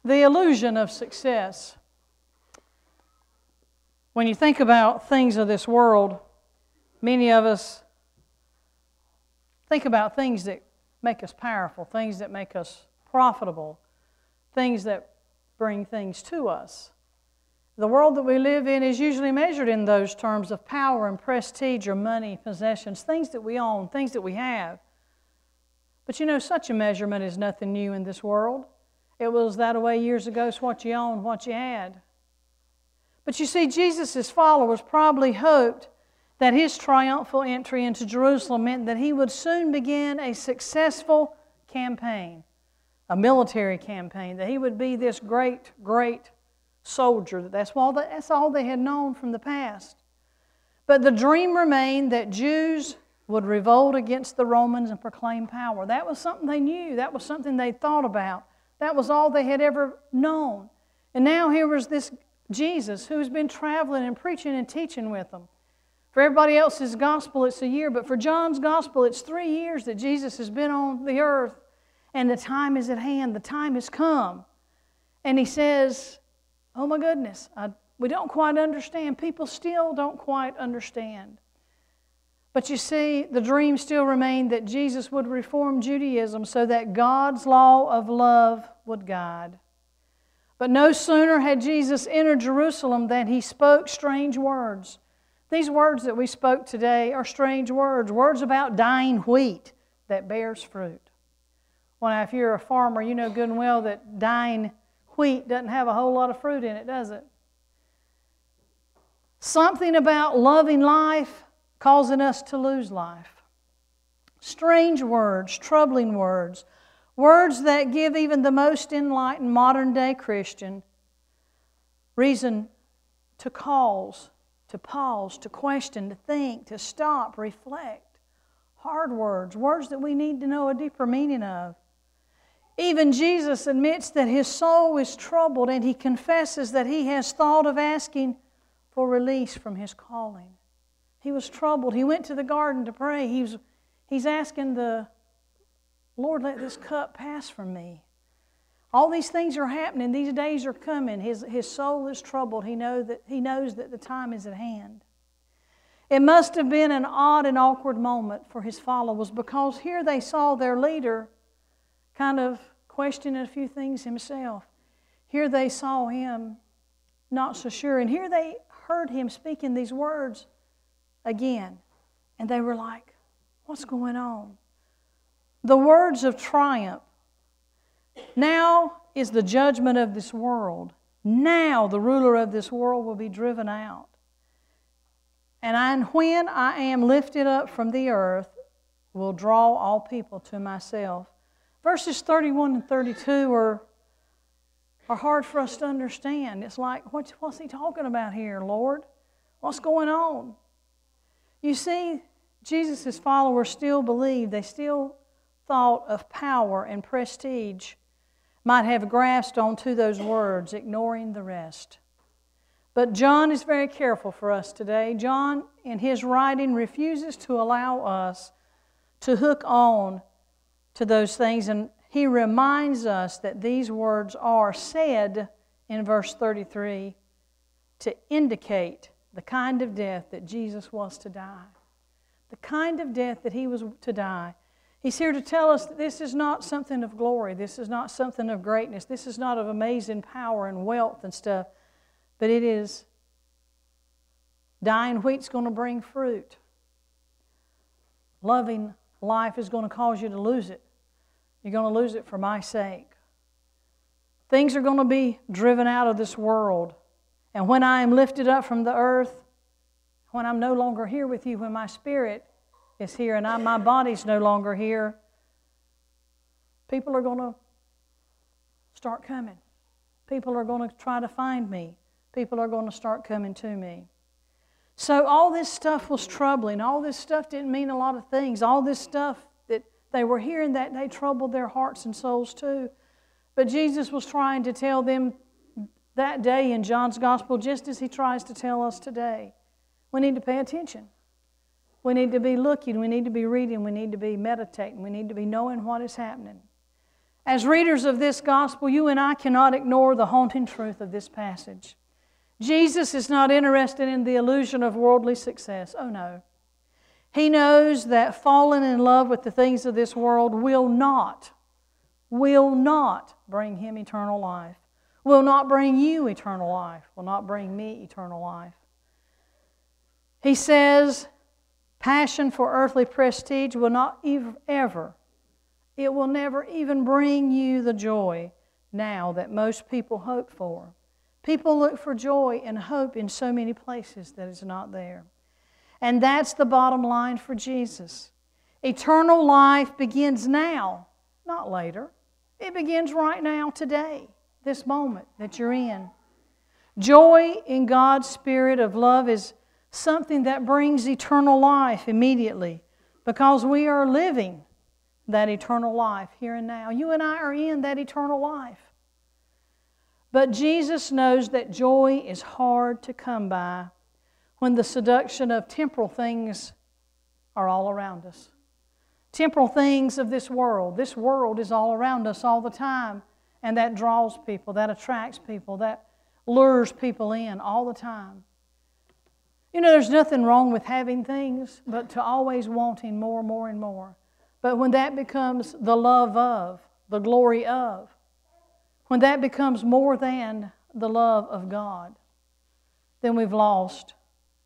The illusion of success. When you think about things of this world, many of us think about things that make us powerful, things that make us profitable, things that bring things to us. The world that we live in is usually measured in those terms of power and prestige or money, possessions, things that we own, things that we have. But you know, such a measurement is nothing new in this world. It was that way years ago. It's what you owned, what you had. But you see, Jesus' followers probably hoped that his triumphal entry into Jerusalem meant that he would soon begin a successful campaign, a military campaign, that he would be this great, great soldier. That's all they had known from the past. But the dream remained that Jews would revolt against the Romans and proclaim power. That was something they knew. That was something they thought about. That was all they had ever known. And now here was this Jesus who's been traveling and preaching and teaching with them. For everybody else's gospel, it's a year, but for John's gospel, it's 3 years that Jesus has been on the earth, and the time is at hand. The time has come. And he says, oh my goodness, we don't quite understand. People still don't quite understand. But you see, the dream still remained that Jesus would reform Judaism so that God's law of love would guide. But no sooner had Jesus entered Jerusalem than he spoke strange words. These words that we spoke today are strange words, words about dying wheat that bears fruit. Well, now, if you're a farmer, you know good and well that dying wheat doesn't have a whole lot of fruit in it, does it? Something about loving life causing us to lose life. Strange words, troubling words, words that give even the most enlightened modern-day Christian reason to pause, to question, to think, to stop, reflect. Hard words, words that we need to know a deeper meaning of. Even Jesus admits that his soul is troubled, and he confesses that he has thought of asking for release from his calling. He was troubled. He went to the garden to pray. He's asking the Lord, let this cup pass from me. All these things are happening. These days are coming. His soul is troubled. He knows that the time is at hand. It must have been an odd and awkward moment for his followers, because here they saw their leader kind of questioning a few things himself. Here they saw him not so sure. And here they heard him speaking these words again. And they were like, what's going on? The words of triumph. Now is the judgment of this world. Now the ruler of this world will be driven out. And when I am lifted up from the earth, will draw all people to myself. Verses 31 and 32 are hard for us to understand. It's like, what's he talking about here, Lord? What's going on? You see, Jesus' followers still believed, they still thought of power and prestige, might have grasped onto those words, ignoring the rest. But John is very careful for us today. John, in his writing, refuses to allow us to hook on to those things, and he reminds us that these words are said in verse 33 to indicate the kind of death that Jesus was to die. The kind of death that he was to die. He's here to tell us that this is not something of glory. This is not something of greatness. This is not of amazing power and wealth and stuff. But it is dying wheat's going to bring fruit. Loving life is going to cause you to lose it. You're going to lose it for my sake. Things are going to be driven out of this world. And when I am lifted up from the earth, when I'm no longer here with you, when my spirit is here and my body's no longer here, people are going to start coming. People are going to try to find me. People are going to start coming to me. So all this stuff was troubling. All this stuff didn't mean a lot of things. All this stuff that they were hearing that day troubled their hearts and souls too. But Jesus was trying to tell them that day in John's Gospel, just as he tries to tell us today. We need to pay attention. We need to be looking. We need to be reading. We need to be meditating. We need to be knowing what is happening. As readers of this gospel, you and I cannot ignore the haunting truth of this passage. Jesus is not interested in the illusion of worldly success. Oh no. He knows that falling in love with the things of this world will not bring Him eternal life, will not bring you eternal life, will not bring me eternal life. He says, passion for earthly prestige will not it will never even bring you the joy now that most people hope for. People look for joy and hope in so many places that it's not there. And that's the bottom line for Jesus. Eternal life begins now, not later. It begins right now, today, this moment that you're in. Joy in God's Spirit of love is something that brings eternal life immediately because we are living that eternal life here and now. You and I are in that eternal life. But Jesus knows that joy is hard to come by when the seduction of temporal things are all around us. Temporal things of this world. This world is all around us all the time, and that draws people, that attracts people, that lures people in all the time. You know, there's nothing wrong with having things, but to always wanting more, more, and more. But when that becomes the love of, the glory of, when that becomes more than the love of God, then we've lost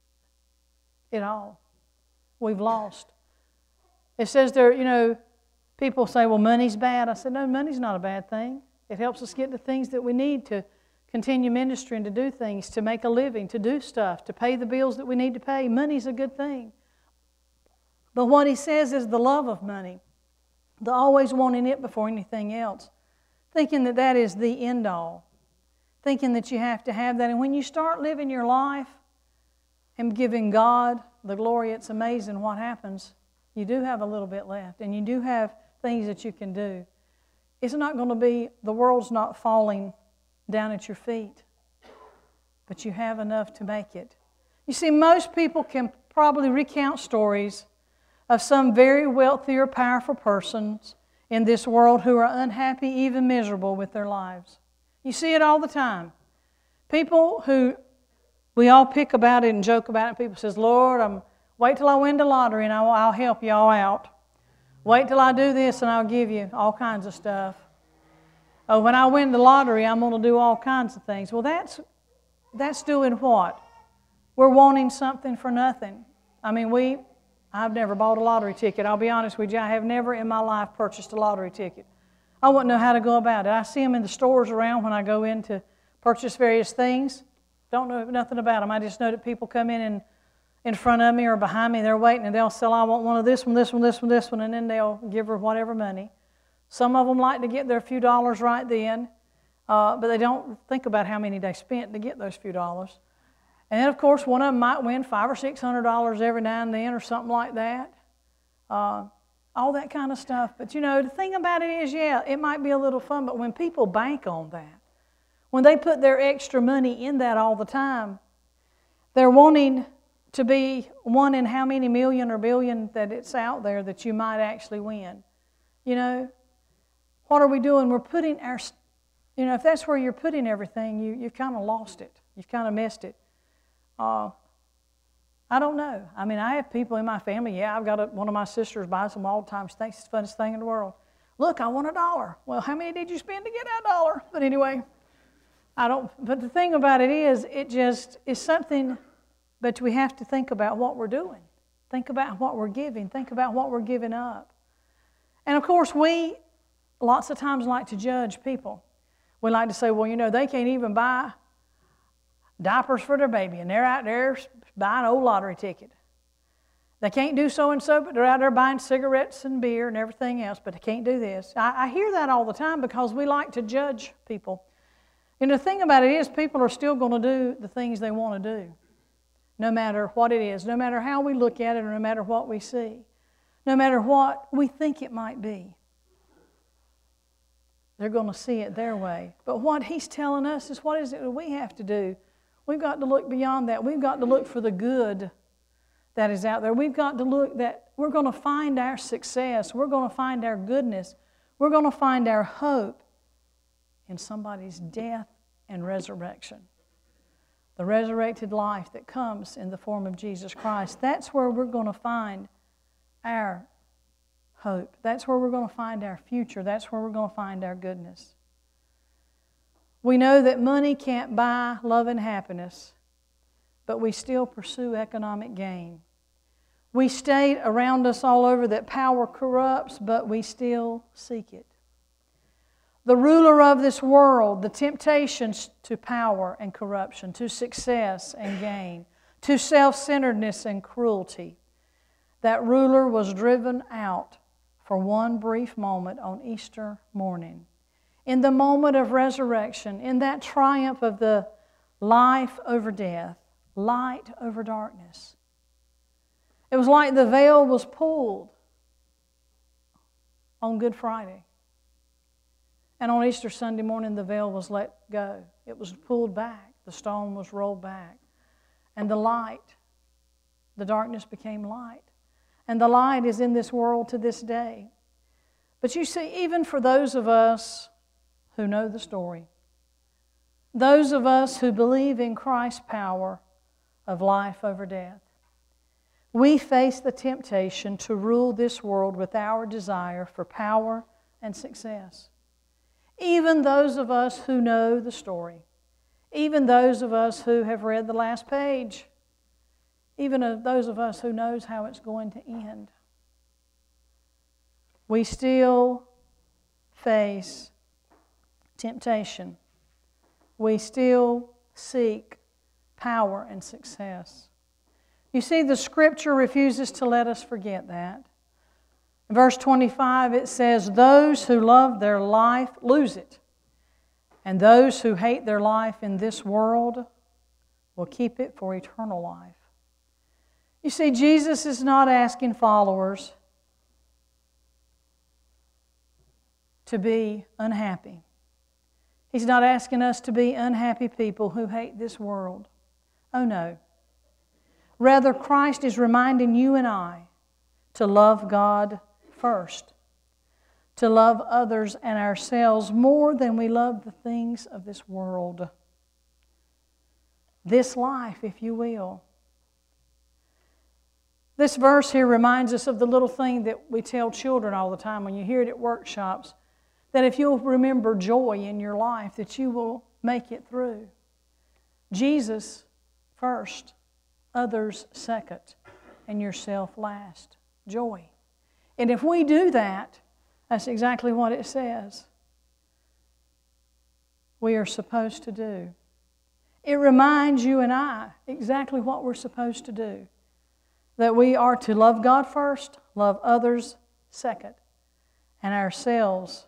it all. We've lost. It says there, you know, people say, well, money's bad. I said, no, money's not a bad thing. It helps us get the things that we need to continue ministry and to do things, to make a living, to do stuff, to pay the bills that we need to pay. Money's a good thing. But what he says is the love of money, the always wanting it before anything else, thinking that that is the end all, thinking that you have to have that. And when you start living your life and giving God the glory, it's amazing what happens. You do have a little bit left, and you do have things that you can do. It's not going to be, the world's not falling down at your feet, but you have enough to make it. You see, most people can probably recount stories of some very wealthy or powerful persons in this world who are unhappy, even miserable with their lives. You see it all the time. People who, we all pick about it and joke about it. People says, Lord, wait till I win the lottery and I'll help you all out. Wait till I do this and I'll give you all kinds of stuff. Oh, when I win the lottery, I'm going to do all kinds of things. Well, that's doing what? We're wanting something for nothing. I mean, I've never bought a lottery ticket. I'll be honest with you, I have never in my life purchased a lottery ticket. I wouldn't know how to go about it. I see them in the stores around when I go in to purchase various things. Don't know nothing about them. I just know that people come in front of me or behind me, they're waiting, and they'll say, I want one of this one, this one, this one, this one, and then they'll give her whatever money. Some of them like to get their few dollars right then, but they don't think about how many they spent to get those few dollars. And then, of course, one of them might win $500 or $600 every now and then or something like that. All that kind of stuff. But, you know, the thing about it is, yeah, it might be a little fun, but when people bank on that, when they put their extra money in that all the time, they're wanting to be one in how many million or billion that it's out there that you might actually win. You know, what are we doing? We're putting our, you know, if that's where you're putting everything, you've kind of lost it. You've kind of missed it. I don't know. I mean, I have people in my family. Yeah, I've got one of my sisters buys them all the time. She thinks it's the funnest thing in the world. Look, I want $1. Well, how many did you spend to get that $1? But anyway, but the thing about it is, it just is something, but we have to think about what we're doing. Think about what we're giving. Think about what we're giving up. And of course, we lots of times like to judge people. We like to say, well, you know, they can't even buy diapers for their baby, and they're out there buying an old lottery ticket. They can't do so-and-so, but they're out there buying cigarettes and beer and everything else, but they can't do this. I hear that all the time because we like to judge people. And the thing about it is, people are still going to do the things they want to do, no matter what it is, no matter how we look at it, or no matter what we see, no matter what we think it might be. They're going to see it their way. But what he's telling us is, what is it that we have to do? We've got to look beyond that. We've got to look for the good that is out there. We've got to look that we're going to find our success. We're going to find our goodness We're going to find our hope in somebody's death and resurrection. The resurrected life that comes in the form of Jesus Christ. That's where we're going to find our hope. That's where we're going to find our future. That's where we're going to find our goodness. We know that money can't buy love and happiness, but we still pursue economic gain. We state around us all over that power corrupts, but we still seek it. The ruler of this world, the temptations to power and corruption, to success and gain, to self-centeredness and cruelty, that ruler was driven out for one brief moment on Easter morning. In the moment of resurrection, in that triumph of the life over death, light over darkness. It was like the veil was pulled on Good Friday. And on Easter Sunday morning, the veil was let go. It was pulled back. The stone was rolled back. And the light, the darkness became light. And the light is in this world to this day. But you see, even for those of us who know the story, those of us who believe in Christ's power of life over death, we face the temptation to rule this world with our desire for power and success. Even those of us who know the story, even those of us who have read the last page, even those of us who knows how it's going to end, we still face temptation. We still seek power and success. You see, the Scripture refuses to let us forget that. In verse 25, it says, "Those who love their life lose it, and those who hate their life in this world will keep it for eternal life." You see, Jesus is not asking followers to be unhappy. He's not asking us to be unhappy people who hate this world. Oh no. Rather, Christ is reminding you and I to love God first, to love others and ourselves more than we love the things of this world. This life, if you will. This verse here reminds us of the little thing that we tell children all the time when you hear it at workshops, that if you'll remember joy in your life, that you will make it through. Jesus first, others second, and yourself last. Joy. And if we do that, that's exactly what it says we are supposed to do. It reminds you and I exactly what we're supposed to do. That we are to love God first, love others second, and ourselves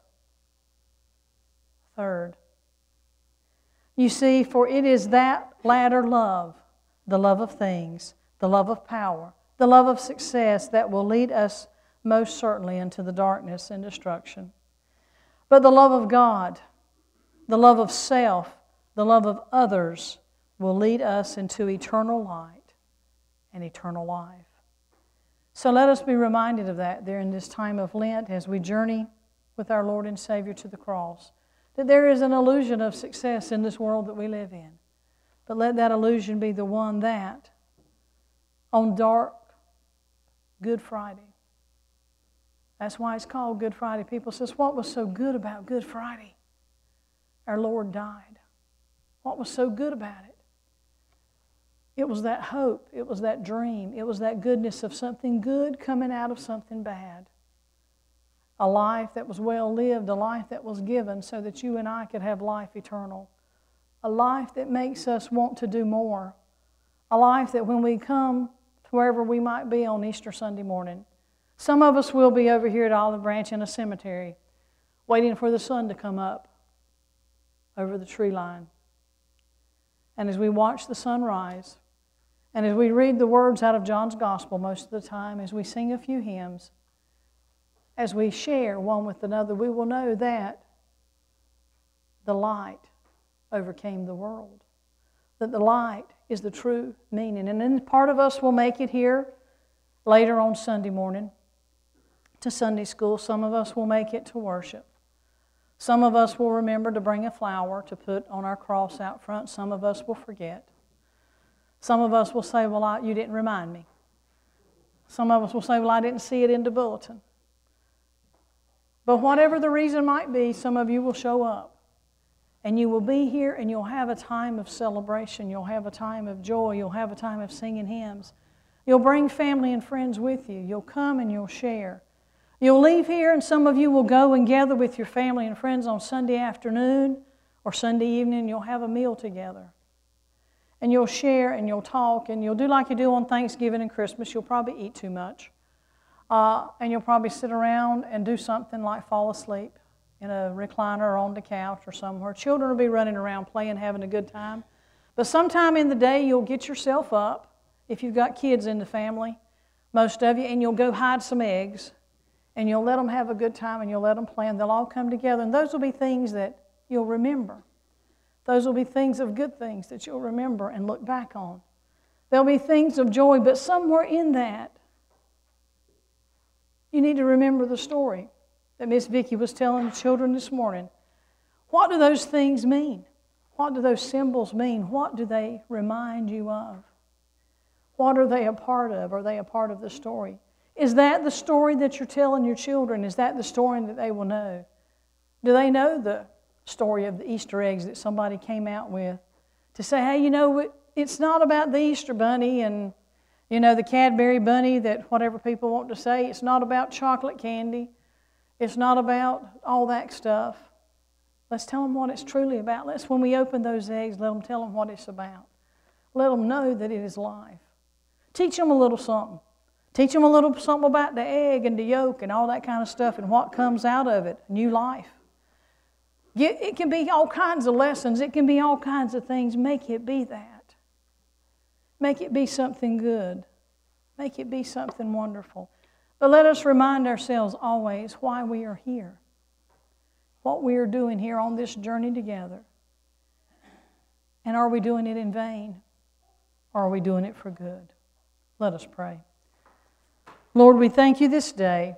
third. You see, for it is that latter love, the love of things, the love of power, the love of success that will lead us most certainly into the darkness and destruction. But the love of God, the love of self, the love of others will lead us into eternal light and eternal life. So let us be reminded of that during this time of Lent as we journey with our Lord and Savior to the cross. That there is an illusion of success in this world that we live in. But let that illusion be the one that on dark Good Friday, that's why it's called Good Friday. People say, what was so good about Good Friday? Our Lord died. What was so good about it? It was that hope. It was that dream. It was that goodness of something good coming out of something bad. A life that was well lived, a life that was given so that you and I could have life eternal. A life that makes us want to do more. A life that when we come to wherever we might be on Easter Sunday morning, some of us will be over here at Olive Branch in a cemetery waiting for the sun to come up over the tree line. And as we watch the sun rise, and as we read the words out of John's Gospel most of the time, as we sing a few hymns, as we share one with another, we will know that the light overcame the world. That the light is the true meaning. And then part of us will make it here later on Sunday morning. to Sunday school. Some of us will make it to worship. Some of us will remember to bring a flower to put on our cross out front. Some of us will forget. Some of us will say, well, you didn't remind me. Some of us will say, well, I didn't see it in the bulletin. But whatever the reason might be, some of you will show up. And you will be here and you'll have a time of celebration. You'll have a time of joy. You'll have a time of singing hymns. You'll bring family and friends with you. You'll come and you'll share. You'll leave here and some of you will go and gather with your family and friends on Sunday afternoon or Sunday evening. And you'll have a meal together. And you'll share and you'll talk and you'll do like you do on Thanksgiving and Christmas. You'll probably eat too much. And you'll probably sit around and do something like fall asleep in a recliner or on the couch or somewhere. Children will be running around playing, having a good time. But sometime in the day, you'll get yourself up, if you've got kids in the family, most of you, and you'll go hide some eggs, and you'll let them have a good time, and you'll let them play, and they'll all come together. And those will be things that you'll remember. Those will be things of good things that you'll remember and look back on. There'll be things of joy, but somewhere in that, you need to remember the story that Miss Vicki was telling the children this morning. What do those things mean? What do those symbols mean? What do they remind you of? What are they a part of? Are they a part of the story? Is that the story that you're telling your children? Is that the story that they will know? Do they know the story of the Easter eggs that somebody came out with? To say, hey, you know, it's not about the Easter bunny and, you know, the Cadbury bunny that whatever people want to say. It's not about chocolate candy. It's not about all that stuff. Let's tell them what it's truly about. When we open those eggs, let them tell them what it's about. Let them know that it is life. Teach them a little something. Teach them a little something about the egg and the yolk and all that kind of stuff and what comes out of it, new life. It can be all kinds of lessons. It can be all kinds of things. Make it be that. Make it be something good. Make it be something wonderful. But let us remind ourselves always why we are here, what we are doing here on this journey together. And are we doing it in vain, or are we doing it for good? Let us pray. Lord, we thank you this day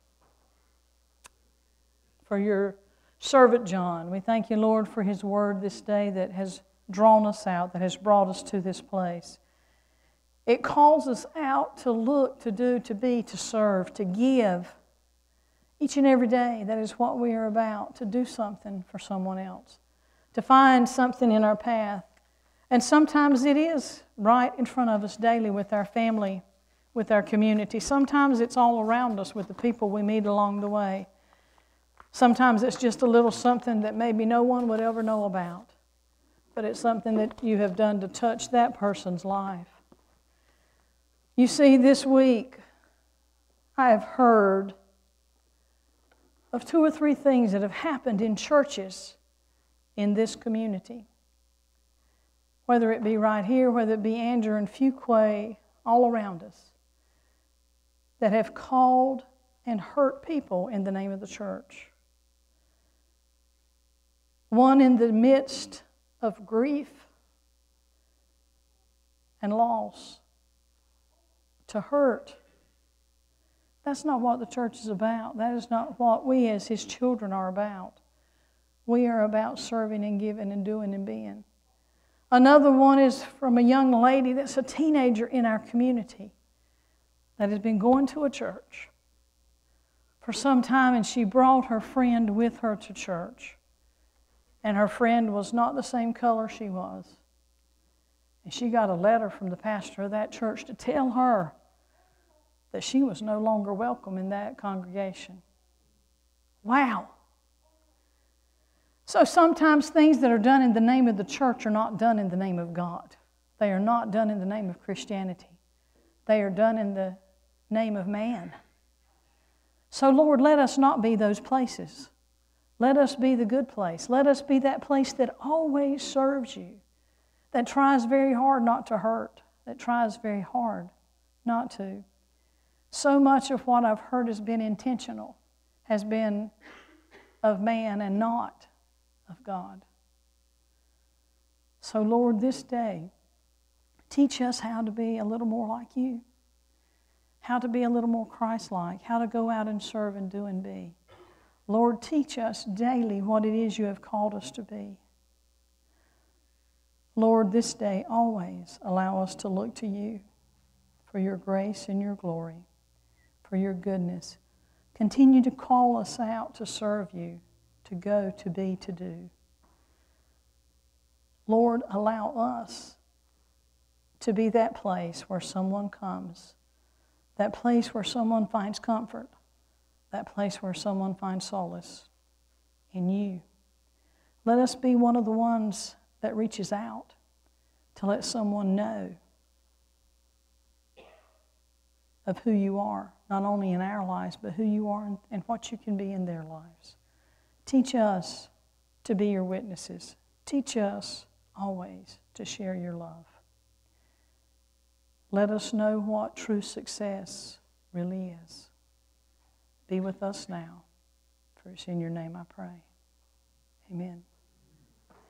for your servant John. We thank you, Lord, for his word this day that has drawn us out, that has brought us to this place. It calls us out to look, to do, to be, to serve, to give. Each and every day, that is what we are about, to do something for someone else, to find something in our path. And sometimes it is right in front of us daily with our family, with our community. Sometimes it's all around us with the people we meet along the way. Sometimes it's just a little something that maybe no one would ever know about, but it's something that you have done to touch that person's life. You see, this week, I have heard of 2 or 3 things that have happened in churches in this community. Whether it be right here, whether it be Andrew and Fuquay, all around us, that have called and hurt people in the name of the church. One in the midst of grief and loss. To hurt. That's not what the church is about. That is not what we as His children are about. We are about serving and giving and doing and being. Another one is from a young lady that's a teenager in our community that has been going to a church for some time, and she brought her friend with her to church. And her friend was not the same color she was. And she got a letter from the pastor of that church to tell her that she was no longer welcome in that congregation. Wow. So sometimes things that are done in the name of the church are not done in the name of God. They are not done in the name of Christianity. They are done in the name of man. So Lord, let us not be those places. Let us be the good place. Let us be that place that always serves you, that tries very hard not to hurt, that tries very hard not to. So much of what I've heard has been intentional, has been of man and not of God. So Lord, this day, teach us how to be a little more like you. how to be a little more Christ-like, how to go out and serve and do and be. Lord, teach us daily what it is you have called us to be. Lord, this day always allow us to look to you for your grace and your glory, for your goodness. Continue to call us out to serve you, to go, to be, to do. Lord, allow us to be that place where someone comes, that place where someone finds comfort, that place where someone finds solace in you. Let us be one of the ones that reaches out to let someone know of who you are, not only in our lives, but who you are and what you can be in their lives. Teach us to be your witnesses. Teach us always to share your love. Let us know what true success really is. Be with us now. For it's in your name I pray. Amen.